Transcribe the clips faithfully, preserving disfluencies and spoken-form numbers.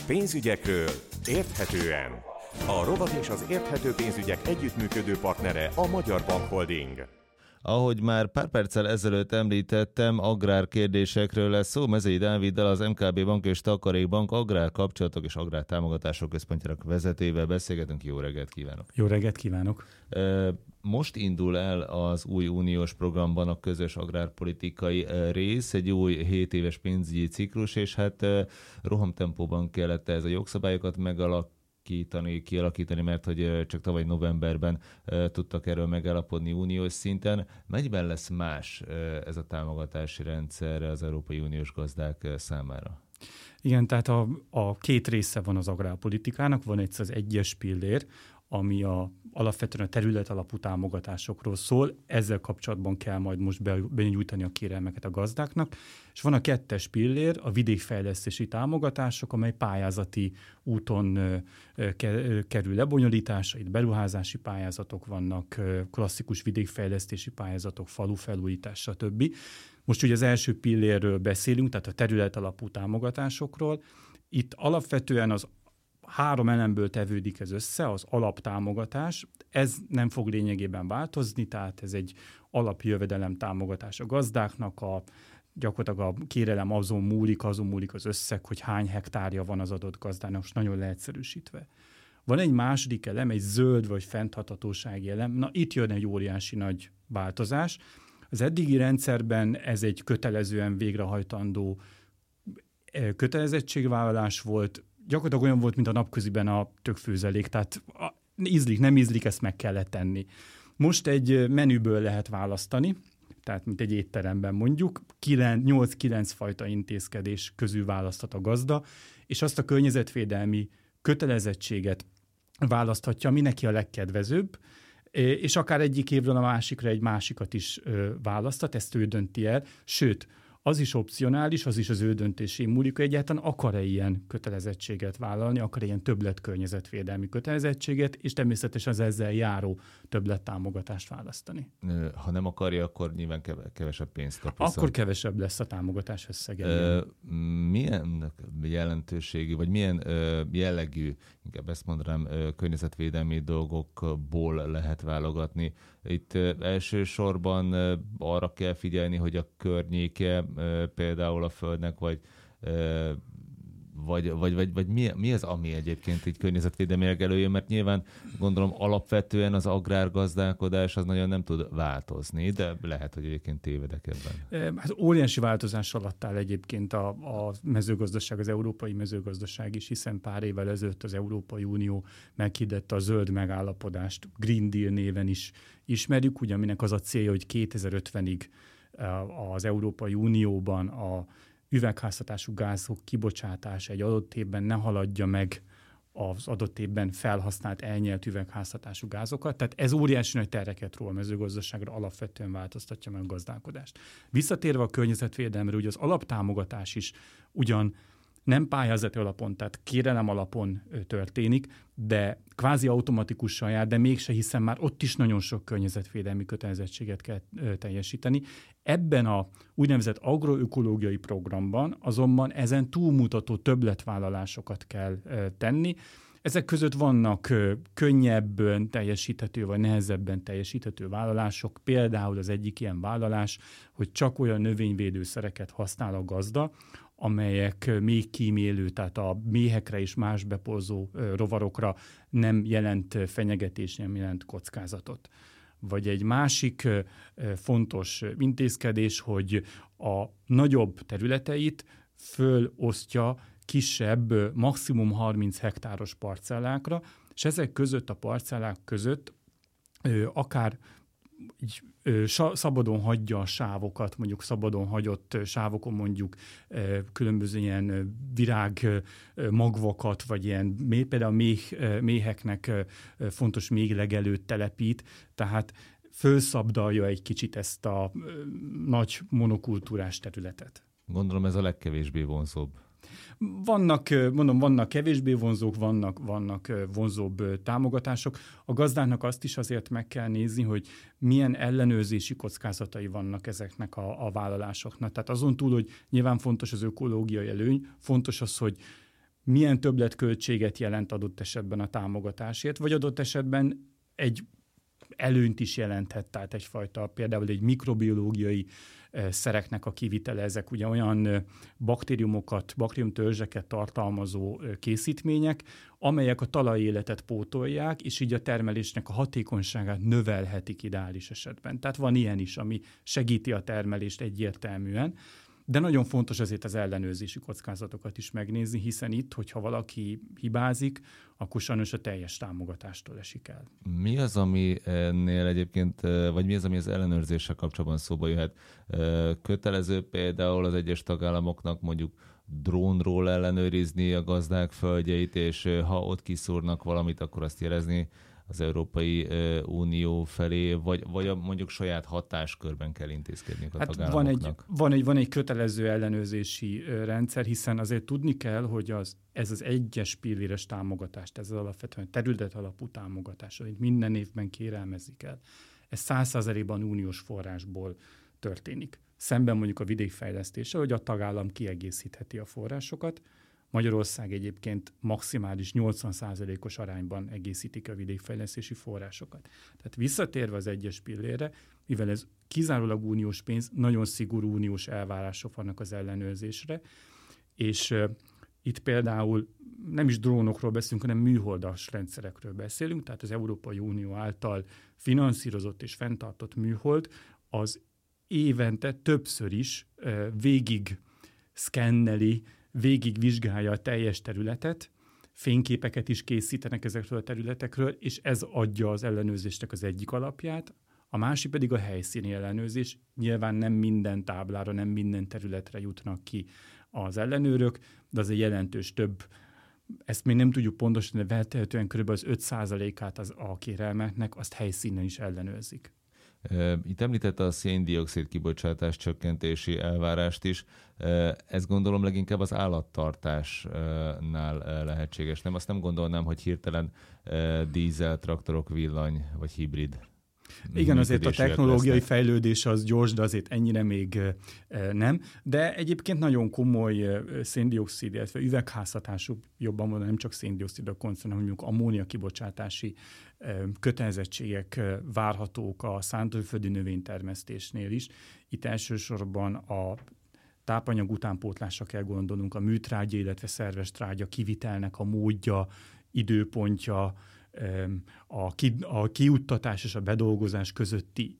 Pénzügyekről érthetően. A rovat és az érthető pénzügyek együttműködő partnere a Magyar Bank Holding. Ahogy már pár perccel ezelőtt említettem, agrárkérdésekről lesz szó. Mezei Dáviddal, az em ká bé Bank és Takarékbank agrárkapcsolatok és agrártámogatások központjának vezetőjével beszélgetünk. Jó reggelt kívánok! Jó reggelt kívánok! Most indul el az új uniós programban a közös agrárpolitikai rész, egy új hét éves pénzügyi ciklus, és hát rohamtempóban kellett ez a jogszabályokat megalakítani, Kialakítani, kialakítani, mert hogy csak tavaly novemberben uh, tudtak erről megállapodni uniós szinten. Mennyiben lesz más uh, ez a támogatási rendszer az Európai Uniós gazdák uh, számára? Igen, tehát a, a két része van az agrárpolitikának. Van egyszer az egyes pillér, ami a, alapvetően a terület alapú támogatásokról szól. Ezzel kapcsolatban kell majd most benyújtani a kérelmeket a gazdáknak. És van a kettes pillér, a vidékfejlesztési támogatások, amely pályázati úton ö, ö, kerül lebonyolításra. Itt beruházási pályázatok vannak, ö, klasszikus vidékfejlesztési pályázatok, falufelújítás, stb. Most ugye az első pillérről beszélünk, tehát a terület alapú támogatásokról. Itt alapvetően az három elemből tevődik ez össze, az alaptámogatás. Ez nem fog lényegében változni, tehát ez egy alapjövedelem támogatás a gazdáknak, a, gyakorlatilag a kérelem azon múlik, azon múlik az összeg, hogy hány hektárja van az adott gazdának, most nagyon leegyszerűsítve. Van egy második elem, egy zöld vagy fenntarthatósági elem, na itt jön egy óriási nagy változás. Az eddigi rendszerben ez egy kötelezően végrehajtandó kötelezettségvállalás volt, gyakorlatilag olyan volt, mint a napköziben a tökfőzelék, tehát ízlik, nem ízlik, ezt meg kellett tenni. Most egy menüből lehet választani, tehát mint egy étteremben mondjuk, nyolc-kilenc fajta intézkedés közül választhat a gazda, és azt a környezetvédelmi kötelezettséget választhatja, ami neki a legkedvezőbb, és akár egyik évről a másikra egy másikat is választhat, ezt ő dönti el, sőt, az is opcionális, az is az ő döntésén múlik, hogy egyáltalán akar-e ilyen kötelezettséget vállalni, akar-e ilyen többletkörnyezetvédelmi kötelezettséget, és természetesen az ezzel járó többlettámogatást választani. Ha nem akarja, akkor nyilván kevesebb pénzt kap. Viszont. Akkor kevesebb lesz a támogatás összege. Milyen jelentőségű, vagy milyen jellegű, inkább ezt mondanám, környezetvédelmi dolgokból lehet válogatni? Itt elsősorban arra kell figyelni, hogy a környéke például a földnek, vagy, vagy, vagy, vagy, vagy mi, mi az, ami egyébként így környezetvédelmileg előjön, mert nyilván gondolom alapvetően az agrárgazdálkodás az nagyon nem tud változni, de lehet, hogy egyébként tévedek ebben. Hát óriási változás alatt áll egyébként a, a mezőgazdaság, az európai mezőgazdaság is, hiszen pár évvel ezelőtt az Európai Unió meghirdette a zöld megállapodást, Green Deal néven is ismerjük, ugye, aminek az a célja, hogy kétezer-ötvenig az Európai Unióban a üvegházhatású gázok kibocsátása egy adott évben ne haladja meg az adott évben felhasznált, elnyelt üvegházhatású gázokat. Tehát ez óriási nagy terheket ró a mezőgazdaságra, alapvetően változtatja meg a gazdálkodást. Visszatérve a környezetvédelemre, ugye az alaptámogatás is ugyan nem pályázati alapon, tehát kérelem alapon történik, de kvázi automatikusan jár, de mégse, hiszen már ott is nagyon sok környezetvédelmi kötelezettséget kell teljesíteni. Ebben a úgynevezett agroökológiai programban azonban ezen túlmutató többletvállalásokat kell tenni. Ezek között vannak könnyebben teljesíthető vagy nehezebben teljesíthető vállalások. Például az egyik ilyen vállalás, hogy csak olyan növényvédőszereket használ a gazda, amelyek még kímélő, tehát a méhekre és más beporzó rovarokra nem jelent fenyegetés, nem jelent kockázatot. Vagy egy másik fontos intézkedés, hogy a nagyobb területeit fölosztja kisebb, maximum harminc hektáros parcellákra, és ezek között a parcellák között akár így, ö, szabadon hagyja a sávokat, mondjuk szabadon hagyott sávokon mondjuk ö, különböző ilyen virág ö, magvakat, vagy ilyen például méh, ö, méheknek ö, fontos méglegelőt telepít, tehát fölszabdalja egy kicsit ezt a ö, nagy monokultúrás területet. Gondolom ez a legkevésbé vonzóbb. Vannak, mondom, vannak kevésbé vonzók, vannak, vannak vonzóbb támogatások. A gazdáknak azt is azért meg kell nézni, hogy milyen ellenőrzési kockázatai vannak ezeknek a, a vállalásoknak. Tehát azon túl, hogy nyilván fontos az ökológiai előny, fontos az, hogy milyen többletköltséget jelent adott esetben a támogatásért, vagy adott esetben egy előnyt is jelenthet, tehát egyfajta például egy mikrobiológiai szereknek a kivitele, ezek ugye olyan baktériumokat, baktériumtörzseket tartalmazó készítmények, amelyek a talajéletet pótolják, és így a termelésnek a hatékonyságát növelhetik ideális esetben. Tehát van ilyen is, ami segíti a termelést egyértelműen, de nagyon fontos azért az ellenőrzési kockázatokat is megnézni, hiszen itt, hogyha valaki hibázik, akkor sajnos a teljes támogatástól esik el. Mi az, aminél egyébként, vagy mi az, ami az ellenőrzéssel kapcsolatban szóba jöhet? Kötelező például az egyes tagállamoknak mondjuk drónról ellenőrizni a gazdák földjeit, és ha ott kiszúrnak valamit, akkor azt jelezni az Európai Unió felé, vagy, vagy a mondjuk saját hatáskörben kell intézkedni a hát tagállamoknak? Van egy, van, egy, van egy kötelező ellenőrzési rendszer, hiszen azért tudni kell, hogy az, ez az egyes pilléres támogatást, ez az alapvetően terület alapú támogatás, amit minden évben kérelmezik el. Ez száz százalékban uniós forrásból történik. Szemben mondjuk a vidékfejlesztéssel, hogy a tagállam kiegészítheti a forrásokat. Magyarország egyébként maximális nyolcvan százalékos arányban egészítik a vidékfejlesztési forrásokat. Tehát visszatérve az egyes pillérre, mivel ez kizárólag uniós pénz, nagyon szigorú uniós elvárások vannak az ellenőrzésre, és uh, itt például nem is drónokról beszélünk, hanem műholdas rendszerekről beszélünk, tehát az Európai Unió által finanszírozott és fenntartott műhold az évente többször is uh, végig szkenneli, végig vizsgálja a teljes területet, fényképeket is készítenek ezekről a területekről, és ez adja az ellenőrzésnek az egyik alapját, a másik pedig a helyszíni ellenőrzés. Nyilván nem minden táblára, nem minden területre jutnak ki az ellenőrök, de az egy jelentős több, ezt még nem tudjuk pontosan, de feltehetően kb. Az öt százalékát az a kérelmeknek azt helyszínen is ellenőrzik. Itt említette a szén-dioxid kibocsátás csökkentési elvárást is. Ez gondolom leginkább az állattartásnál lehetséges. Nem, azt nem gondolnám, hogy hirtelen dízel, traktorok, villany vagy hibrid. Igen, azért a technológiai lesznek. Fejlődés az gyors, de azért ennyire még nem. De egyébként nagyon komoly szén-dioxid, illetve üvegházhatású, jobban mondani, nem csak szén-dioxidra koncentrál, hanem mondjuk ammónia kibocsátási kötelezettségek várhatók a szántóföldi növénytermesztésnél is. Itt elsősorban a tápanyag utánpótlásra kell gondolnunk, a műtrágya, illetve szerves trágya kivitelnek a módja, időpontja, a, ki, a kiuttatás és a bedolgozás közötti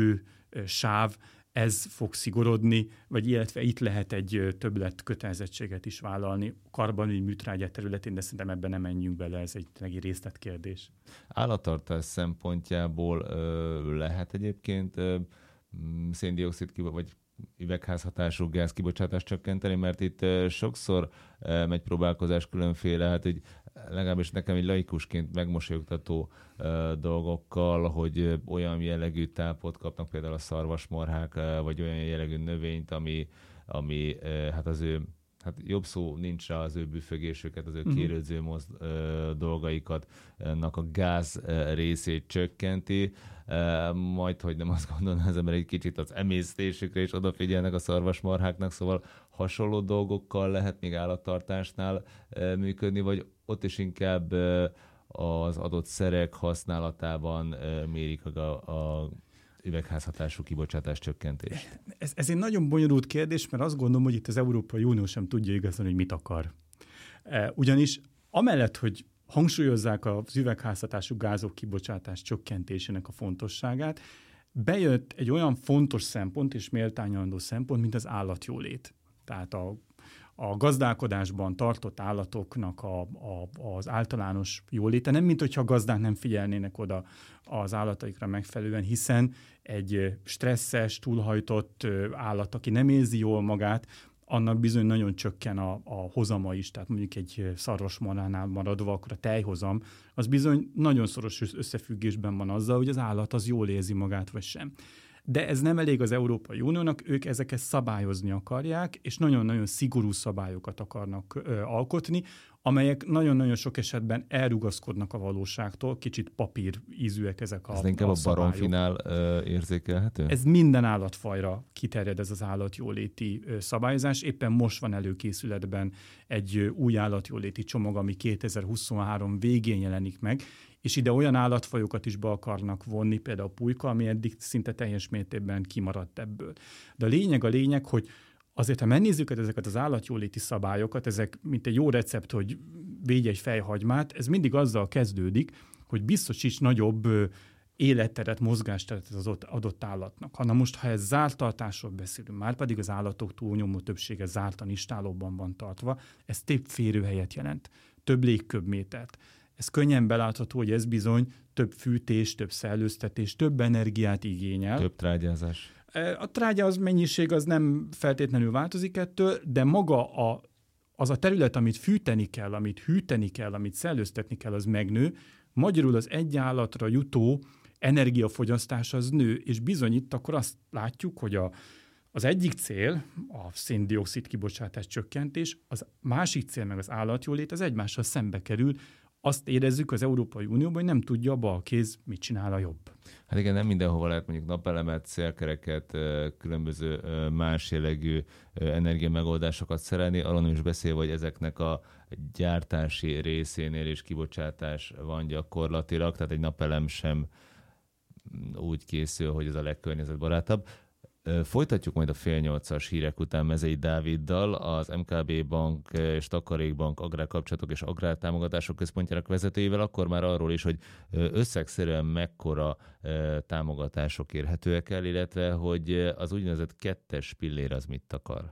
idősáv, ez fog szigorodni, vagy illetve itt lehet egy többlet kötelezettséget is vállalni karbonügy műtrágya területén, de szerintem ebben nem menjünk bele, ez egy, egy részletkérdés. Állattartás szempontjából ö, lehet egyébként ö, szén-dioxid vagy üvegházhatású gázkibocsátást csökkenteni, mert itt ö, sokszor ö, megy próbálkozás különféle, hát hogy legalábbis nekem egy laikusként megmosolyogtató uh, dolgokkal, hogy uh, olyan jellegű tápot kapnak például a szarvasmarhák, uh, vagy olyan jellegű növényt, ami, ami uh, hát az ő, hát jobb szó nincs rá, az ő büfögésüket, az ő kérődző mozd, uh, dolgaikat, annak a gáz uh, részét csökkenti, uh, majd, hogy nem azt gondolná az ember, egy kicsit az emésztésükre is odafigyelnek a szarvasmarháknak, szóval hasonló dolgokkal lehet még állattartásnál uh, működni, vagy ott is inkább az adott szerek használatában mérik a, a üvegházhatású kibocsátás csökkentés. Ez, ez egy nagyon bonyolult kérdés, mert azt gondolom, hogy itt az Európai Unió sem tudja igazán, hogy mit akar. Ugyanis amellett, hogy hangsúlyozzák az üvegházhatású gázok kibocsátás csökkentésének a fontosságát, bejött egy olyan fontos szempont és méltányolandó szempont, mint az állatjólét. Tehát a a gazdálkodásban tartott állatoknak a, a, az általános jóléte, nem mint hogyha a gazdák nem figyelnének oda az állataikra megfelelően, hiszen egy stresszes, túlhajtott állat, aki nem érzi jól magát, annak bizony nagyon csökken a, a hozama is, tehát mondjuk egy szarvasmarhánál maradva, akkor a tejhozam, az bizony nagyon szoros összefüggésben van azzal, hogy az állat az jól érzi magát, vagy sem. De ez nem elég az Európai Uniónak, ők ezeket szabályozni akarják, és nagyon-nagyon szigorú szabályokat akarnak ö, alkotni, amelyek nagyon-nagyon sok esetben elrugaszkodnak a valóságtól, kicsit papír ízűek ezek a Ez inkább a, a baromfinál ö, érzékelhető? Ez minden állatfajra kiterjed, ez az állatjóléti ö, szabályozás. Éppen most van előkészületben egy ö, új állatjóléti csomag, ami kétezer-huszonhárom végén jelenik meg, és ide olyan állatfajokat is be akarnak vonni, például a pulyka, ami eddig szinte teljes mértékben kimaradt ebből. De a lényeg a lényeg, hogy azért, ha megnézzük ezeket az állatjóléti szabályokat, ezek mint egy jó recept, hogy védj egy fejhagymát, ez mindig azzal kezdődik, hogy biztosíts nagyobb életteret, mozgásteret az adott állatnak. Ha na most, ha ez zárt tartásról beszélünk, már pedig az állatok túlnyomó többsége zártan istállóban van tartva, ez több férőhelyet jelent, több légköbmétert. Ez könnyen belátható, hogy ez bizony több fűtés, több szellőztetés, több energiát igényel. Több trágyázás. A trágya az mennyiség az nem feltétlenül változik ettől, de maga a, az a terület, amit fűteni kell, amit hűteni kell, amit szellőztetni kell, az megnő. Magyarul az egy állatra jutó energiafogyasztás az nő, és bizony itt akkor azt látjuk, hogy a, az egyik cél, a szén-dioxid kibocsátás csökkentés, az másik cél meg az állatjólét, az egymással szembe kerül. Azt érezzük az Európai Unióban, hogy nem tudja a bal kéz mit csinál a jobb. Hát igen, nem mindenhova lehet mondjuk napelemet, szélkereket, különböző más jellegű energiamegoldásokat szerelni, arról is beszélve, hogy ezeknek a gyártási részénél is kibocsátás van gyakorlatilag, tehát egy napelem sem úgy készül, hogy ez a legkörnyezetbarátabb. Folytatjuk majd a fél nyolcas hírek után Mezei Dáviddal, az em ká bé Bank és Takarékbank agrárkapcsolatok és agrártámogatások központjának vezetőjével, akkor már arról is, hogy összegszerűen mekkora támogatások érhetőek el, illetve hogy az úgynevezett kettes pillér az mit akar.